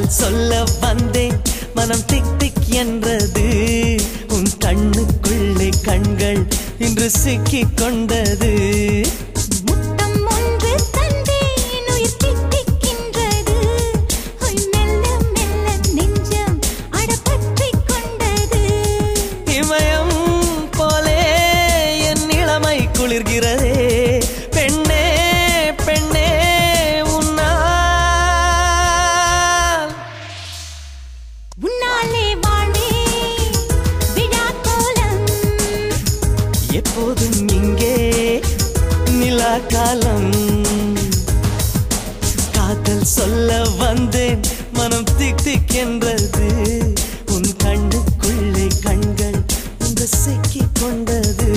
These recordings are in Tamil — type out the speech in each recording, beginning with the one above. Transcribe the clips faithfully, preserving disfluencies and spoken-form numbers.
காதல் சொல்ல வந்தேன் மனம் திக் திக் என்றது உன் கண்ணுக்குள்ளே கண்கள் இன்று சிக்கிக் கொண்டது முத்தம் ஒன்று தந்தேன் உயிர் திக் திக்கின்றது உய் மெல்ல மெல்ல நெஞ்சம் அடப்பற்றிக் கொண்டது இமயம் போலே என் இளமை குளிர்கிறதே பெண்ணே பெண்ணே உன்னால் உன்னாலே வாழ்வே விழா கோலம் எப்போதும் இங்கே நிலா காலம் காதல் சொல்ல வந்தேன் மனம் திக் திக் என்றது உன் கண்ணுக்குள்ளே கண்கள் இன்று சிக்கிக் கொண்டது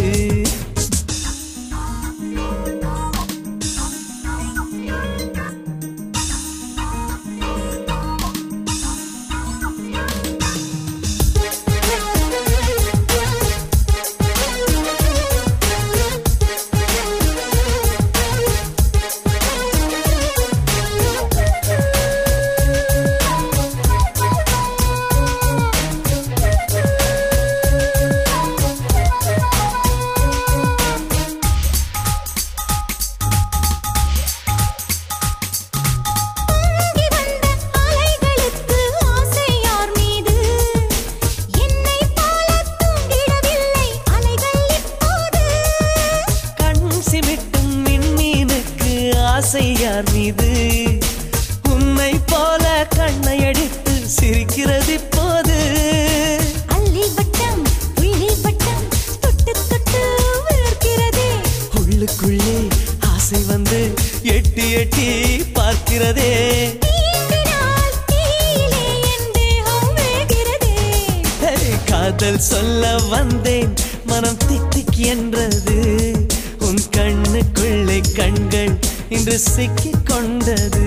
பொங்கி வந்த அலைகளுக்கு ஆசையார் மீது என்னை போல தூங்கிடவில்லை அலைகள் இப்போது கண் சிமிட்டும் விண்மீனுக்கு ஆசை யார் மீது உன்னை போல கண்ணை அடித்து சிரிக்கிறது இப்போது அள்ளி வட்டம் புள்ளி வட்டம் தொட்டு தொட்டு விழுகிறதே உள்ளுக்குள்ளே ஆசை வந்து எட்டி எட்டி பார்க்கிறதே தீண்டினால் தீயிலே என் தேகம் வேகிறதே ஹே, காதல் சொல்ல வந்தேன் மனம் திக் திக் என்றது உன் கண்ணுக்குள்ளே கண்கள் இன்று சிக்கிக் கொண்டது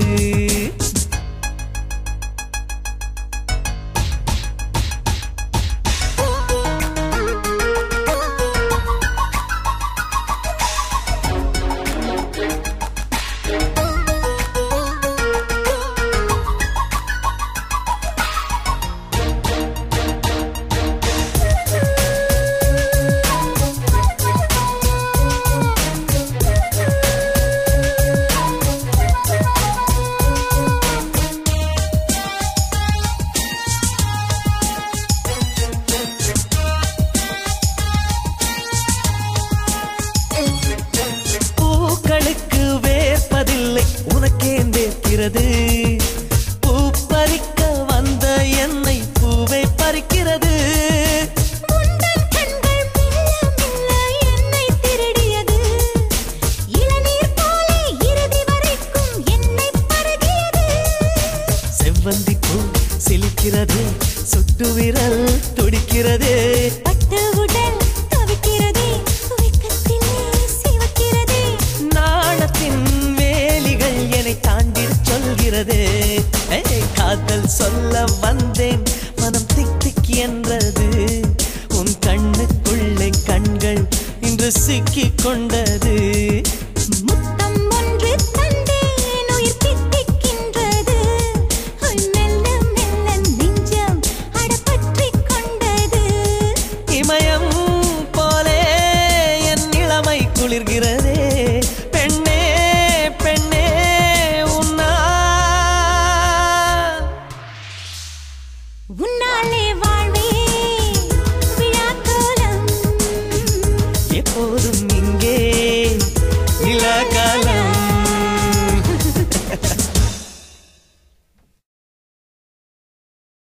பூக்களுக்கு வேர்ப்பதில்லை உனக்கே வேர்க்கிறது பூ பறிக்க வந்த என்னை பூவை பறிக்கிறது உந்தன் கண்கள் மெல்ல மெல்ல என்னை திருடியது இளநீர் போலே இறுதி வரைக்கும் என்னை பருகியது செவ்வந்தி பூ சிலிக்கிறது சுட்டு விரல் துடிக்கிறது பட்டு உடல் தவிக்கிறதே வெட்கத்திலே சிவக்கிறதே நாணத்தின் வேலிகள் என்னை தாண்டி சொல்கிறது ஏய், காதல் சொல்ல வந்தேன் மனம் திக் திக் என்றது உன் கண்ணுக்குள்ளே கண்கள் இன்று சிக்கிக் கொண்டது முத்த